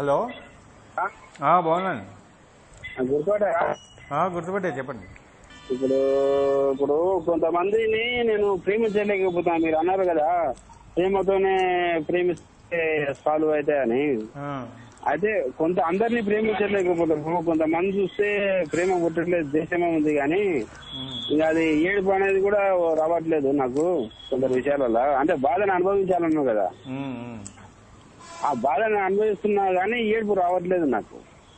Hello బాగున్నాను. గుర్తుపట్టే చెప్పండి. ఇప్పుడు ఇప్పుడు కొంతమందిని నేను ప్రేమించలేకపోతాను. మీరు అన్నారు కదా ప్రేమతోనే ప్రేమిస్తే సాల్వ్ అవుతాయని. అయితే అందరినీ ప్రేమించలేకపోతారు. కొంతమంది చూస్తే ప్రేమ పుట్టట్లేదు, దేశమే ఉంది కానీ ఇంకా అది ఏడుపు అనేది కూడా రావట్లేదు నాకు కొందరు విషయాలలో. అంటే బాధను అనుభవించాలన్నావు కదా, ఆ బాధను అనుభవిస్తున్నా గానీ ఏడుపు రావట్లేదు నాకు.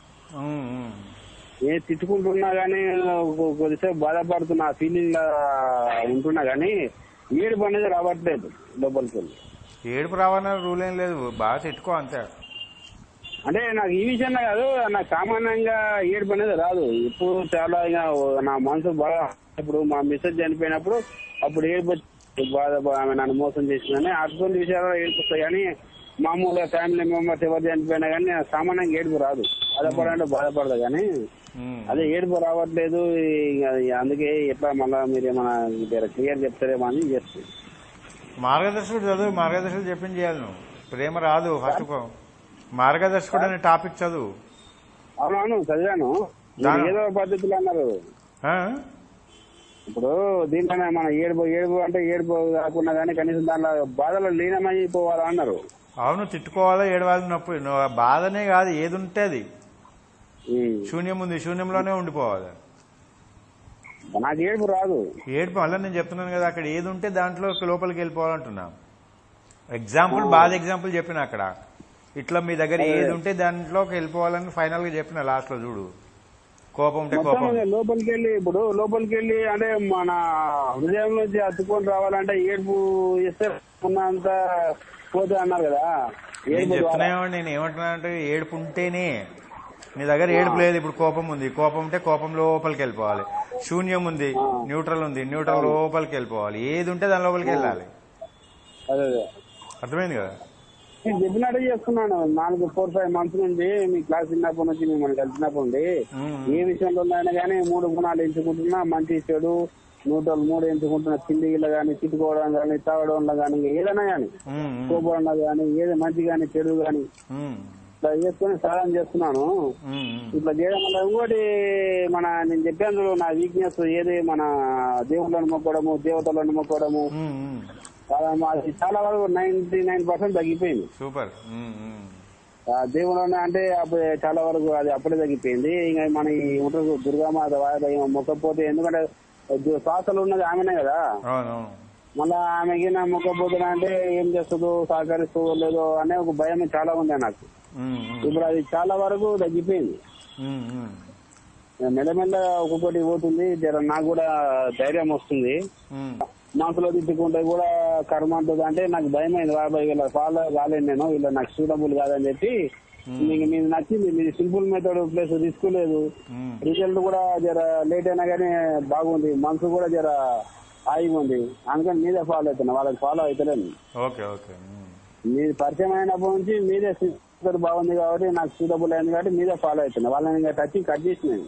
ఏ తిట్టుకుంటున్నా గానీ కొద్దిసేపు బాధపడుతున్నా, ఫీలింగ్ ఉంటున్నా గానీ ఏడుపు అనేది రావట్లేదు లోపలికి వెళ్ళి. ఏడుపు రావాలన్న రూల్ ఏం లేదు, బాగా తిట్టుకో అంతే. అంటే నాకు ఈ విషయంలో కాదు, నాకు సామాన్యంగా ఏడుపు అనేది రాదు. ఇప్పుడు చాలా నా మనసు బాగా, ఇప్పుడు మా మిస్సెస్ చనిపోయినప్పుడు అప్పుడు ఏడుపు బాధ, ఆమె నన్ను మోసం చేసిందని అటువంటి విషయాల్లో ఏడుపుస్తాయి. కానీ మామూలుగా ఫ్యామిలీ మెంబర్స్ ఎవరు చనిపోయినా కానీ సామాన్యంగా ఏడుపు రాదు. బాధపడాలంటే బాధపడదు కానీ అదే ఏడుపు రావట్లేదు. అందుకే ఎట్లా మళ్ళా మీరు ఏమైనా క్లియర్ చెప్తారేమో అని చేస్తుంది. మార్గదర్శకుడు చదువు, మార్గదర్శకుడు చెప్పింది చేయాలి. నువ్వు ప్రేమ రాదు ఫస్ట్. మార్గదర్శకుడు అనే టాపిక్ చదువు. అవునవును చదివాను. ఏదో పద్ధతులు అన్నారు. ఇప్పుడు దీంట్లోనే మన ఏడుపు అంటే ఏడుపు కాకుండా కానీ కనీసం దాంట్లో బాధలో లీనమైపోవాలా అన్నారు. అవును, తిట్టుకోవాలా, ఏడవాలి, నొప్పి బాధనే కాదు, ఏది ఉంటే అది. శూన్యం ఉంది, శూన్యంలోనే ఉండిపోవాలి. నాకు ఏడుపు రాదు. ఏడుపు మళ్ళీ నేను చెప్తున్నాను కదా, అక్కడ ఏది ఉంటే దాంట్లో లోపలికి వెళ్ళిపోవాలంటున్నా. ఎగ్జాంపుల్, బాధ ఎగ్జాంపుల్ చెప్పిన అక్కడ. ఇట్లా మీ దగ్గర ఏది ఉంటే దాంట్లోకి వెళ్ళిపోవాలని ఫైనల్ గా చెప్పిన లాస్ట్ లో. చూడు, కోపం ఉంటే కోపం లోపలికి వెళ్ళి, ఇప్పుడు లోపలికి వెళ్ళి అంటే మన హృదయం నుంచి అతుక్కొని రావాలంటే ఏడుపు చేస్తే ఉన్నంత పోతే అన్నారు కదా. నేను చెప్తున్నామండి, నేను ఏమంటున్నా అంటే ఏడుపు ఉంటేనే. నీ దగ్గర ఏడుపు లేదు, ఇప్పుడు కోపం ఉంది, కోపం ఉంటే కోపం లోపలికి వెళ్ళిపోవాలి. శూన్యం ఉంది, న్యూట్రల్ ఉంది, న్యూట్రల్ లోపలికి వెళ్ళిపోవాలి. ఏది ఉంటే దాని లోపలికి వెళ్ళాలి. అర్థమైంది కదా? నేను చెప్పినట్టు చేస్తున్నాను. 4-5 months నుంచి మీ క్లాస్ విన్నప్పటి నుంచి మిమ్మల్ని కలిసినప్పటి నుండి ఏ విషయంలో అయినా కానీ 3 గుణాలు ఎంచుకుంటున్నా. మంచి, చెడు, న్యూట్రల్ 3 ఎంచుకుంటున్నా. చిండిగిలో కానీ, తిట్టుకోవడం కానీ, తాగడంలో కానీ, ఏదైనా కానీ, కోపడంలో కానీ, ఏది మంచి కానీ చెడు కానీ ఇట్లా చేసుకుని సాధన చేస్తున్నాను. ఇట్లా చేయడం వల్ల ఇంకోటి నేను చెప్పాను, నా వీక్నెస్ ఏది మన దేవుళ్ళను మొక్కడము, దేవతలను మొక్కడము, చాలా వరకు 99% తగ్గిపోయింది. సూపర్. దేవుడు అంటే అప్పుడు చాలా వరకు అది అప్పుడే తగ్గిపోయింది. ఇంకా మన ఉంటారు దుర్గామాత మొక్కపోతే, ఎందుకంటే శ్వాసలు ఉన్నది ఆమెనే కదా. మళ్ళా ఆమెకి నా మొక్కపోతున్నా అంటే ఏం చేస్తుందో, సహకరిస్తుందో లేదో అనే ఒక భయం చాలా ఉంది నాకు. ఇప్పుడు అది చాలా వరకు తగ్గిపోయింది. మెల్లమెల్ల ఒక్కొక్కటి పోతుంది. నాకు కూడా ధైర్యం వస్తుంది. మనసులో తిట్టుకుంటే కూడా కర్మ అంటుంది. అంటే నాకు భయం అయింది, బాబాయ్ వీళ్ళ ఫాలో కాలేదు, నేను వీళ్ళ నాకు సూటబుల్ కాదని చెప్పి మీకు మీరు నచ్చింది, మీరు సింపుల్ మెథడ్ ప్లస్ తీసుకోలేదు. రిజల్ట్ కూడా జర లేట్ అయినా కానీ బాగుంది, మనసు కూడా జర హాయిగా ఉంది. అందుకని మీదే ఫాలో అవుతున్నా, వాళ్ళకి ఫాలో అవుతలేను. మీరు పరిచయం అయినప్పటి నుంచి మీదే బాగుంది కాబట్టి నాకు సూటబుల్ అయింది కాబట్టి మీదే ఫాలో అవుతున్నా. వాళ్ళని ఇంకా టచింగ్ కట్ చేసినాయి.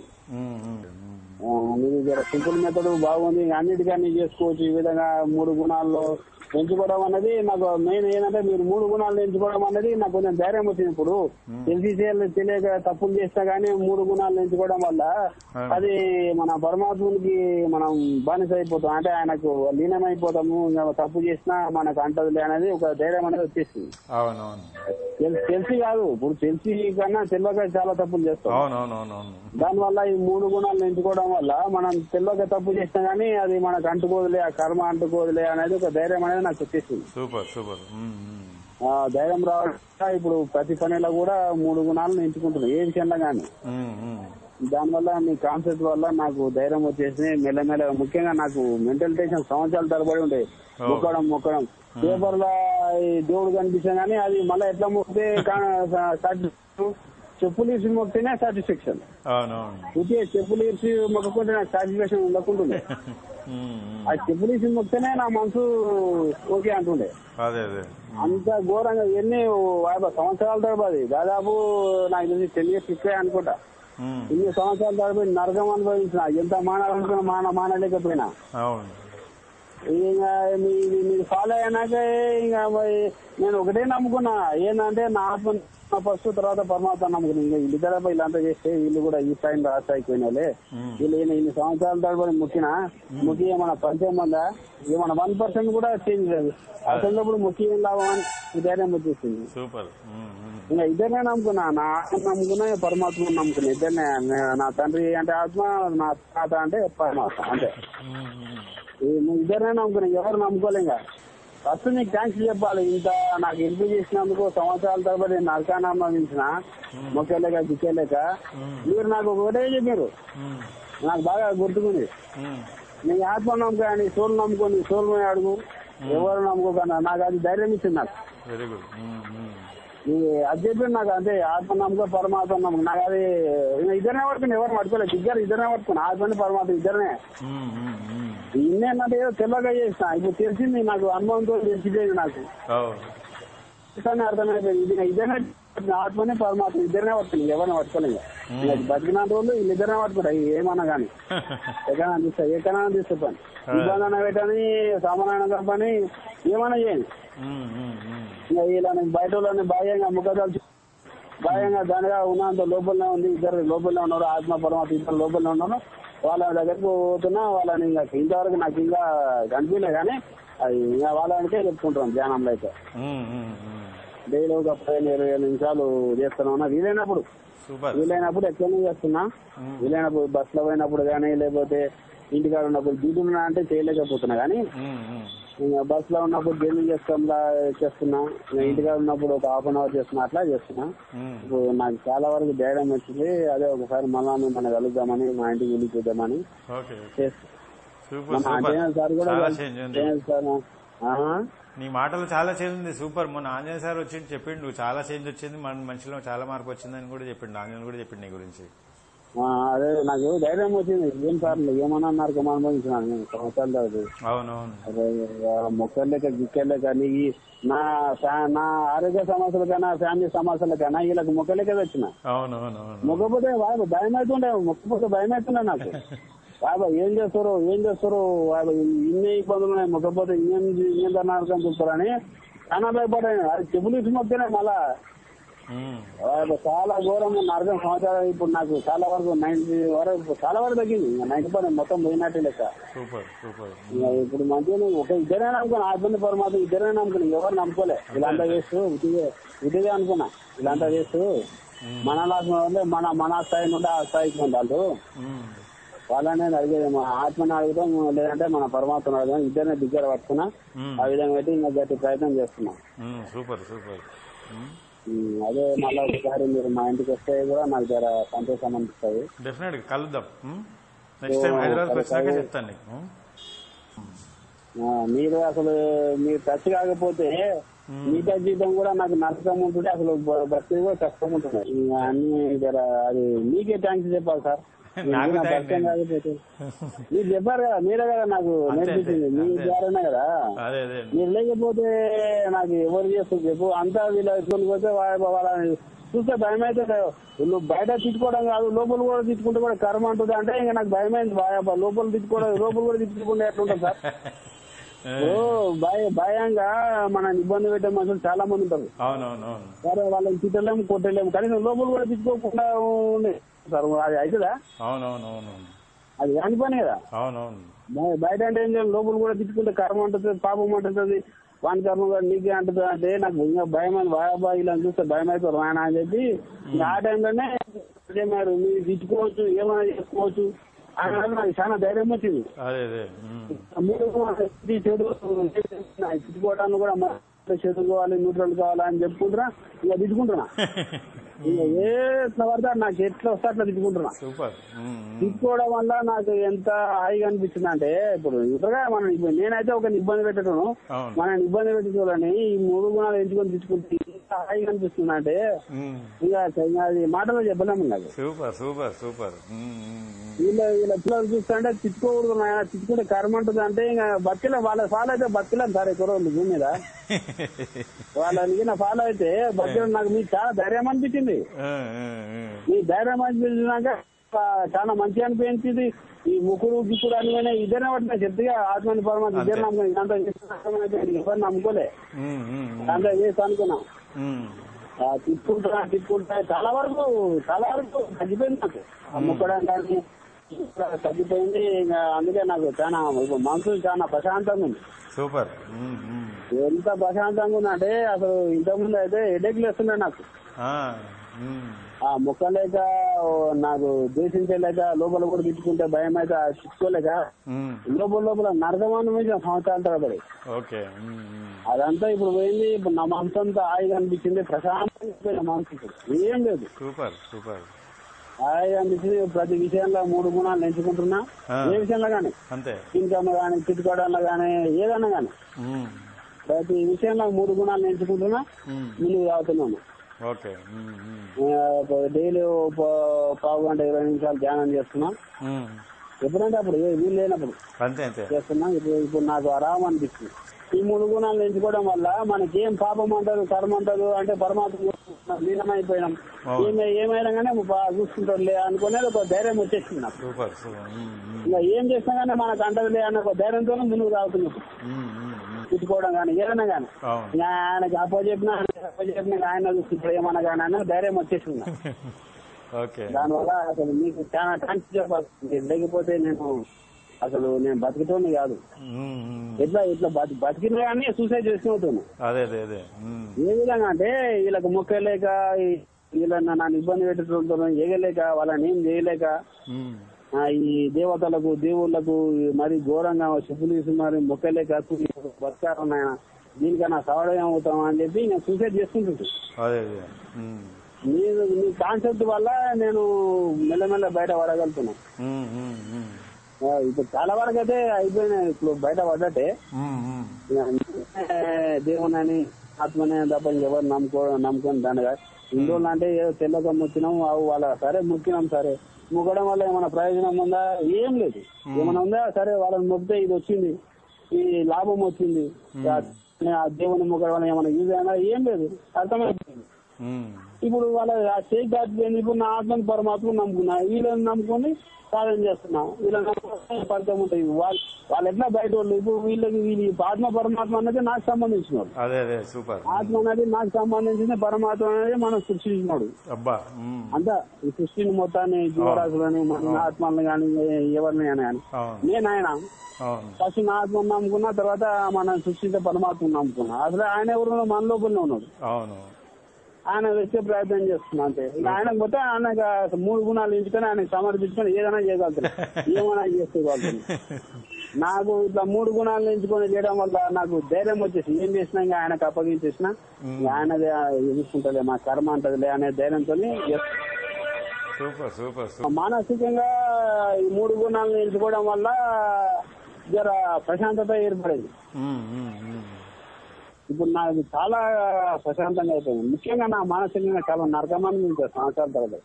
మీరు జర సింపుల్ మెథడ్ బాగుంది, అన్నిటికీ చేసుకోవచ్చు. ఈ విధంగా 3 గుణాల్లో ఎంచుకోవడం అనేది నాకు మెయిన్ ఏంటంటే, మీరు 3 గుణాలు ఎంచుకోవడం అనేది నాకు కొంచెం ధైర్యం వచ్చింది. ఇప్పుడు తెలియక తప్పులు చేసినా గానీ 3 గుణాలు ఎంచుకోవడం వల్ల అది మన పరమాత్మునికి మనం బానిస అయిపోతాం. అంటే ఆయనకు లీనమైపోతాము. తప్పు చేసినా మనకు అంటది అనేది ఒక ధైర్యం అనేది వచ్చేసింది. తెలిసి కాదు, ఇప్పుడు తెలిసి కన్నా తెలియక చాలా తప్పులు చేస్తాం. దానివల్ల ఈ 3 గుణాలు ఎంచుకోవడం వల్ల మనం తెలియక తప్పు చేసినా గానీ అది మనకు అంటుకోదులే, ఆ కర్మ అంటుకోదులే అనేది ఒక ధైర్యం అనేది నాకు వచ్చేసింది. ధైర్యం రావడం ఇప్పుడు ప్రతి పనిలో కూడా 3 గుణాలను ఎంచుకుంటున్నాను, ఏ విషయంలో గానీ. దానివల్ల మీ కాన్సెప్ట్ వల్ల నాకు ధైర్యం వచ్చేసి మెల్లమెల్ల, ముఖ్యంగా నాకు మెంటల్ టెన్షన్ సంవత్సరాల తరబడి ఉంటాయి. మొక్కడం పేపర్లో దేవుడు కనిపిస్తా గానీ అది మళ్ళీ ఎట్లా మొక్కితే చెప్పులు ఇసి మొక్కితేనే సాటిస్ఫాక్షన్. చెప్పులు ఇసి మొక్కకుంటే నాకు సాటిస్ఫాక్షన్ ఉండకుంటుండే. ఆ చెప్పులు ఇసి మొక్కితేనే నా మనసు ఓకే అంటుండే. అంత ఘోరంగా ఎన్ని 50 సంవత్సరాల తరబడి, దాదాపు నాకు తెలిసి 10 years ఇక్కడే అనుకుంటా. ఇన్ని సంవత్సరాల తరబడి నరకం అనుభవించిన, ఎంత మానాలనుకున్నా మానలేకపోయినా. ఇంకా మీరు ఫాలో అయినాక ఇంకా నేను ఒకటే నమ్ముకున్నా, ఏంటంటే నా ఆత్మ ఫస్ట్ తర్వాత పరమాత్మ నమ్ముకుని ఇంకా ఇద్దరు వీళ్ళంతా చేస్తే వీళ్ళు కూడా ఈ స్థాయిలో ఆ స్థాయికి పోయిన వీళ్ళు ఇన్ని సంవత్సరాల తరబడి ముఖ్య మన పంచం మంద ఇక మన 1% కూడా చేంజ్ లేదు అసలు ముఖ్యం లాభం అని ధైర్యం వచ్చేసింది. సూపర్. ఇంకా ఇద్దరినే నమ్ముకున్నా, నా ఆత్మ నమ్ముకున్నా పరమాత్మ నమ్ముకున్నా. ఇద్దరినే నా తండ్రి అంటే ఆత్మ, నా తాత అంటే పరమాత్మ అంతే. ఇద్దరినే నమ్ముకున్నా, ఎవరు నమ్ముకోలేక. ఫస్ట్ నీకు థ్యాంక్స్ చెప్పాలి. ఇంత నాకు హెల్ప్ చేసినందుకు సంవత్సరాల తరబడి నరకాన్ని అనుభవించిన మొక్కలేక దిక్కేలేక మీరు నాకు ఒకటే చెప్పారు, నాకు బాగా గుర్తుకుంది. నీ ఆత్మ నమ్మక, నీ సోల్ నమ్ముకొని సోల్ మీద అడుగు, ఎవరు నమ్ముకోకన్నా నాకు అది ధైర్యం ఇచ్చింది. నాకు అది చెప్పి నాకు అంతే, ఆత్మ నమ్మకం పరమాత్మ నమ్మకం. నాకు అది ఇద్దరినే పడుకుని ఎవరు పట్టుకోలేదు, ఇద్దరినే పట్టుకుని ఆత్మని పరమాత్మ ఇద్దరినే. ఇన్నేంటంటే ఏదో తెల్లగా చేసిన, ఇప్పుడు తెలిసింది నాకు, అనుభవంతో తెలిసిపోయింది నాకు, అర్థమైపోయింది. ఇది ఇద్దరినే ఆత్మని పరమాత్మ ఇద్దరినే పట్టుకుని ఎవరిని పట్టుకోలేదు. బతికిన రోజులు వీళ్ళిద్దరినే పట్టుకుంటాయి ఏమన్నా కానీ. ఎక్కడైనా తీస్తే పని ఇబ్బంది పెట్టని సామాన్యంగా పని ఏమైనా చేయండి. వీళ్ళని బయట వాళ్ళని బాహ్యంగా ముఖదాల్చి బాహ్యంగా దానిగా ఉన్నంత లోపలనే ఉంది. ఇద్దరు లోపలనే ఉన్నారు, ఆత్మ పరమాత్మ ఇద్దరు లోపలనే ఉన్నారు. వాళ్ళ దగ్గరకు పోతున్నా వాళ్ళని ఇంకా ఇంతవరకు నాకు ఇంకా కనిపించలే కానీ అది ఇంకా వాళ్ళకే చెప్పుకుంటున్నాం ధ్యానంలో అయితే. డైలీ ఒక 15-20 నిమిషాలు చేస్తున్నా వీలైనప్పుడు ఎట్లనే చేస్తున్నా. వీలైనప్పుడు బస్ లో పోయినప్పుడు కానీ లేకపోతే ఇంటికాడ ఉన్నప్పుడు డ్యూటీలో అంటే చేయలేకపోతున్నా కానీ బస్ లో ఉన్నప్పుడు గేమింగ్ చేస్తున్నా. ఇంటికాడ ఉన్నప్పుడు ఒక హాఫ్ అన్ అవర్ చేస్తున్నా, అట్లా చేస్తున్నా. ఇప్పుడు నాకు చాలా వరకు ధైర్యం వచ్చింది. అదే ఒకసారి మళ్ళీ మనం కలుద్దామని, మా ఇంటికి వెళ్ళి చూద్దామని సార్ కూడా. నీ మాటలు చాలా చేంజ్ ఉంది. సూపర్. మొన్న ఆంజనేయ సార్ వచ్చి చెప్పిండు చాలా చేంజ్ వచ్చింది, మన మనిషిలో చాలా మార్పు వచ్చిందని కూడా చెప్పిండు. ఆంజనేయులు కూడా చెప్పిండు నీ గురించి. అదే నాకు ధైర్యం వచ్చింది. ఏం సార్ ఏమన్నా నరకం అనుభవించినాను నేను సంవత్సరాల తర్వాత. అవునవును. మొక్కలేక గిక్కలేక నీ నా ఆరోగ్య సమస్యలకైనా ఫ్యామిలీ సమస్యలకైనా వీళ్ళకి మొక్కలేక వచ్చిన. మొక్కపోతే భయం అవుతుండే, మొక్కపోతే భయం అవుతుండే నాకు. బాబా ఏం చేస్తారు ఇన్ని ఇబ్బందులు ఉన్నాయి, మొక్కపోతే ఇంకేం నరకం చూస్తారని చాలా భయపడ్డాను. అది చెప్పులు ఇచ్చి మొక్కినా మళ్ళా చాలా ఘోరం నరకం సంవత్సరాలు. ఇప్పుడు నాకు చాలా వరకు 90 వరకు చాలా వరకు తగ్గింది. 90% మొత్తం పోయినట్టు లెక్క. ఇప్పుడు మంచిగా ఒక ఇద్దరే నమ్ముకున్నా, ఆత్మని పరమాత్మ ఇద్దరే నమ్ముకున్నా, ఎవరు నమ్ముకోలే. ఇలాంతా చేస్తూ ఇదే అనుకున్నా, ఇలాంతా చేస్తూ మన లాభం మన స్థాయి నుండి ఆ స్థాయికి ఉండాలి. వాళ్ళనే అడిగేది, మా ఆత్మని అడుగుతాం లేదంటే మన పరమాత్మను అడుగుతాం. ఇద్దరిని దగ్గర పట్టుకున్నా. ఆ విధంగా అయితే ఇంకా గట్టి ప్రయత్నం చేస్తున్నా. అదే మళ్ళీ ఒకసారి మీరు మా ఇంటికి వస్తే కూడా నాకు జర సంతోషం అనిపిస్తుంది. డెఫినెట్ గా కలుద్దాం. నెక్స్ట్ టైం హైదరాబాద్ వచ్చాక చెప్తాను నీకు. మీరు అసలు మీరు టచ్ కాకపోతే మిగతా జీవితం కూడా నాకు నరకం ఉంటుంటే అసలు బతికి కూడా కష్టం ఉంటుంది. అన్ని జర అది మీకే థ్యాంక్స్ చెప్పాలి సార్. మీరు చెప్పారు కదా, మీరే కదా నాకు నేర్పించింది, మీ ద్వారానే కదా. మీరు లేకపోతే నాకు ఎవరు చేస్తుంది చెప్పు. అంతా వీళ్ళు ఎత్తుకొని పోతే వాళ్ళని చూస్తే భయం అయితే వీళ్ళు బయట తిట్టుకోవడం కాదు, లోపల కూడా తిట్టుకుంటే కూడా కర్మ అంటుంది. అంటే ఇంకా నాకు భయమైంది. లోపల కూడా తిట్టుకుంటే ఎట్లుంటుంది సార్? భయంగా మన ఇబ్బంది పెట్టే మనుషులు చాలా మంది ఉంటారు. సరే వాళ్ళని తిట్టలేము, కొట్టలేము, కానీ లోపల కూడా తిట్టుకోకుండా ఉండే సార్. అది అవుతుందా? అది కాని పని కదా. బయట అంటే ఏం చేయాలి, లోపల కూడా తిట్టుకుంటే కర్మ ఉంటుంది, పాపం అంటుంది, వాని కర్మ కూడా నీకే అంటుంది. అంటే నాకు ఇంకా భయం అని బాబాయి ఇలా చూస్తే భయం అవుతారు ఆయన అని చెప్పి ఆ టైంలోనే మీరు తిట్టుకోవచ్చు, ఏమైనా చేసుకోవచ్చు అని నాకు చాలా ధైర్యం వచ్చింది. తిట్టుకోవడానికి కూడా చదువుకోవాలి, న్యూట్రల్ కావాలా అని చెప్పుకుంటున్నా. ఇంకా తిట్టుకుంటున్నా, ఎట్లా పడతాడు నాకు ఎట్లా వస్తే అట్లా తిట్టుకుంటున్నా. తిట్టుకోవడం వల్ల నాకు ఎంత హాయిగా అనిపిస్తుంది అంటే, ఇప్పుడు ఇప్పుడుగా మనం నేనైతే ఒక ఇబ్బంది పెట్టడం, మనం ఇబ్బంది పెట్టేవాళ్ళని ఈ 3 గుణాలు ఎంచుకొని తిట్టుకుంటే ఎంత హాయిగా అనిపిస్తుంది అంటే ఇక అది మాటలో చెప్పలేము. నాకు వీళ్ళ పిల్లలు చూస్తుంటే తిట్టుకోకూడదు, తిట్టుకుంటే కర్మ ఉంటుంది. అంటే ఇంకా బతికలే, వాళ్ళ ఫాలో అయితే బతికలేం సార్. ఎక్కువ రోజులు భూమి మీద వాళ్ళకి నా ఫాలో అయితే బతికలేం. నాకు మీకు చాలా ధైర్యం అనిపించింది. మీ ధైర్యం అనిపించినాక చాలా మంచిగా అనిపించింది. ఈ ముక్కుడు గిక్కుడు అని ఇద్దరే పట్టినా చెప్తే ఆత్మని పరమాత్మ ఇద్దరు నమ్ముకుని ఇదంతా ఎవరు నమ్ముకోలే, అంతా చేసి అనుకున్నా. తిప్పుకుంటా చాలా వరకు తగ్గిపోయింది నాకు. అమ్ముకోవడం కానీ తగ్గిపోయింది. ఇంకా అందుకే నాకు చాలా మనసు చాలా ప్రశాంతంగా ఉంది. సూపర్. ఎంత ప్రశాంతంగా ఉందంటే అసలు ఇంతకుముందు అయితే హెడేక్లు వస్తున్నాయి నాకు. ఆ మొక్క లేక నాకు దేశించలేక లోపల కూడా తిట్టుకుంటే భయం అయితే తిట్టుకోలేక లోపల నరకమానం మీద సంవత్సరాల తరబడి. అదంతా ఇప్పుడు పోయింది. ఇప్పుడు నా మనసు అంతా హాయిగా అనిపించింది, ప్రశాంతంగా మనసు ఇప్పుడు ఏం లేదు. Super super. హాయిగా అనిపించింది. ప్రతి విషయంలో 3 గుణాలు ఎంచుకుంటున్నా. ఏ విషయంలో కానీ, ఇన్కమ్ కానీ, తిట్టుకోవడంలో కానీ, ఏదన్నా కానీ ప్రతి విషయంలో 3 గుణాలు ఎంచుకుంటున్నా, ముందుకు సాగుతున్నాను. డైలీ పావు గంట 20 నిమిషాలు ధ్యానం చేస్తున్నా. ఎప్పుడంటే అప్పుడు వీలు లేనప్పుడు చేస్తున్నా. ఇప్పుడు నాకు ఆరామం అనిపిస్తుంది. ఈ 3 గుణాలు ఎంచుకోవడం వల్ల మనకి ఏం పాపం అంటారు, కర్మ అంటారు అంటే పరమాత్మ లీనమైపోయినాం. ఏమైనా కానీ చూసుకుంటారులే అనుకునేది ఒక ధైర్యం వచ్చేసింది నాకు. ఇంకా ఏం చేసినా కానీ మనకు అంటదిలే అన్న ఒక ధైర్యంతో ముందుకు సాగుతున్నాం. తిట్టుకోవడం కానీ ఏదైనా కానీ ఆయనకి అప్పచెప్పినా ఆయన చూసుకుంటాడు ఏమన్నా కానీ అన్న ధైర్యం వచ్చేసింది. దానివల్ల అసలు మీకు చాలా థ్యాంక్స్ చెప్పాలి. లేకపోతే నేను బతికితోని కాదు. ఇట్లా బతికినా కానీ సూసైడ్ చేసుకుంటున్నాను. ఏ విధంగా అంటే వీళ్ళకి మొక్కలేక వీళ్ళని నన్ను ఇబ్బంది పెట్టేటోళ్ళతో ఎగలేక వాళ్ళని ఏం చేయలేక ఈ దేవతలకు దేవుళ్లకు మరి ఘోరంగా చెప్పులు తీసి మరి మొక్కలేక బతకారం ఆయన దీనికన్నా సవడం అవుతాం అని చెప్పి నేను సూసైడ్ చేసుకుంటుంటాను. నీ కాన్సెప్ట్ వల్ల నేను మెల్లమెల్ల బయట పడగలుగుతున్నాను. ఇప్పుడు చాలా వరకు అయితే అయిపోయినాయి. ఇప్పుడు బయట పడ్డట్టే దేవుని ఆత్మనే తప్ప ఎవరు నమ్ముకొని దండగా ఇన్ని రోజులు అంటే తెల్లగా మొక్కినాం వాళ్ళ సరే మొక్కినాం సరే మొక్కడం వల్ల ఏమైనా ప్రయోజనం ఉందా? ఏం లేదు. ఏమైనా ఉందా? సరే వాళ్ళని మొక్కితే ఇది వచ్చింది, ఈ లాభం వచ్చింది, దేవుని మొక్కడం వల్ల ఏమైనా యూజ్ అయినా ఏం లేదు. అర్థమైపోయింది. ఇప్పుడు వాళ్ళ స్టేజ్ దాటిపోయింది. ఇప్పుడు నా ఆత్మని పరమాత్మను నమ్ముకున్నా, వీళ్ళని నమ్ముకొని సాధన చేస్తున్నా. వీళ్ళని ఫలితం ఉంటాయి. వాళ్ళు ఎట్లా బయట వాళ్ళు. ఇప్పుడు వీళ్ళ ఆత్మ పరమాత్మ అనేది నాకు సంబంధించినాడు. ఆత్మ అనేది నాకు సంబంధించింది, పరమాత్మ అనేది మనం సృష్టించినాడు. అంతా ఈ సృష్టిని మొత్తాన్ని జీవరాశులని మన ఆత్మల్ని కానీ ఎవరిని కానీ నేను ఆయన ఫస్ట్ నా ఆత్మను నమ్ముకున్నా, తర్వాత మనం సృష్టించే పరమాత్మను నమ్ముకున్నా. అసలు ఆయన ఎవరు మన లోపలనే ఉన్నాడు. ఆయన వచ్చే ప్రయత్నం చేస్తున్నా అంతే. ఆయనకు పోతే ఆయనకు 3 గుణాలు ఎంచుకొని ఆయనకు సమర్పించుకొని ఏదైనా చేయగలుగుతాను, ఏమైనా చేసుకోగలుగుతాను. నాకు ఇట్లా 3 గుణాలు ఎంచుకొని చేయడం వల్ల నాకు ధైర్యం వచ్చేసి ఏం చేసినా ఇంకా ఆయనకు అప్పగించేసిన ఆయనదే చూసుకుంటలే మా కర్మ అంటదిలే అనే ధైర్యంతో మానసికంగా ఈ 3 గుణాలను ఎంచుకోవడం వల్ల జర ప్రశాంతత ఏర్పడేది. ఇప్పుడు నాకు చాలా ప్రశాంతంగా అయిపోయింది. ముఖ్యంగా నా మానసికంగా చాలా నరకమాన్ని సంవత్సరాల తర్వాత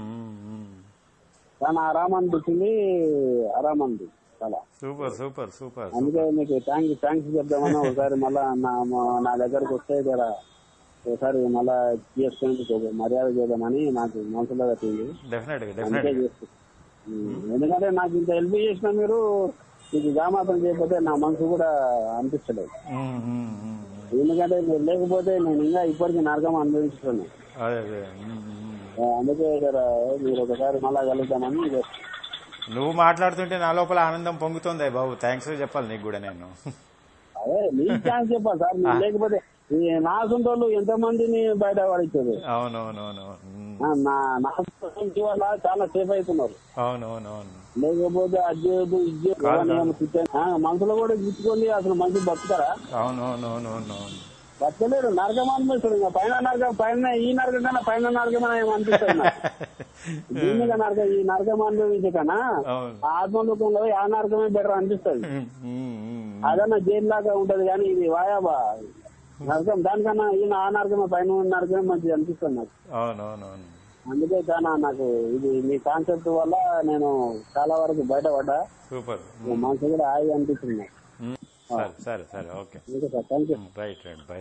చాలా ఆరామనిపించింది. ఆరామంది చాలా. అందుకే మీకు థ్యాంక్స్ చెప్దామని ఒకసారి మళ్ళా నా దగ్గరకు వస్తే జర ఒకసారి మళ్ళా చేసుకుని మర్యాద చేద్దామని నాకు మనసులో వచ్చింది. అందుకే చేస్తుంది. ఎందుకంటే నాకు ఇంత హెల్ప్ చేసిన మీరు మీకు జామాతం చేయకపోతే నా మనసు కూడా అనిపించలేదు. ఎందుకంటే మీరు లేకపోతే నేను ఇంకా ఇప్పటికీ నరకం అనుభవించుకున్నాను. అందుకే మీరు ఒకసారి మళ్ళా కలుద్దామని. నువ్వు మాట్లాడుతుంటే నా లోపల ఆనందం పొంగుతుంది బాబు. థ్యాంక్స్ చెప్పాలి నీకు కూడా నేను. అదే నీకు థ్యాంక్స్ చెప్పాలి సార్. లేకపోతే నా సొంతోళ్ళు ఎంతమందిని బయట పడిచ్చారు. నా వల్ల చాలా సేఫ్ అవుతున్నారు. లేకపోతే అజ్జేదు మనసులో కూడా గిచ్చుకోండి. అసలు మనిషి బతుకుతారా? బతకలేరు. నరకం అనిపిస్తుంది. ఇంకా పైన నరకం, పైన ఈ నరకం కన్నా పైన నరకం అనిపిస్తుంది నాకు. దీని నరకం ఈ నరకం అనుభవించే కన్నా ఆత్మలోకంలో ఆ నరకమే బెటర్ అనిపిస్తుంది. అదన్నా జైలు లాగా ఉంటది కానీ ఇది వాయాబా నరకం. దానికన్నా ఈయన ఆ నరకమే పైన నరకమే మంచిది అనిపిస్తుంది నాకు. అందుకే చాలా నాకు ఇది మీ కాన్సెప్ట్ వల్ల నేను చాలా వరకు బయటపడ్డా. మనసు కూడా హాయి అనిపిస్తుంది నాకు. Okay sir, thank you. Bye.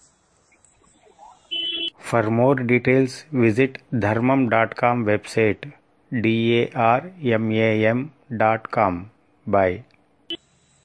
For more details, visit dharmam.com website darmam.com. Bye.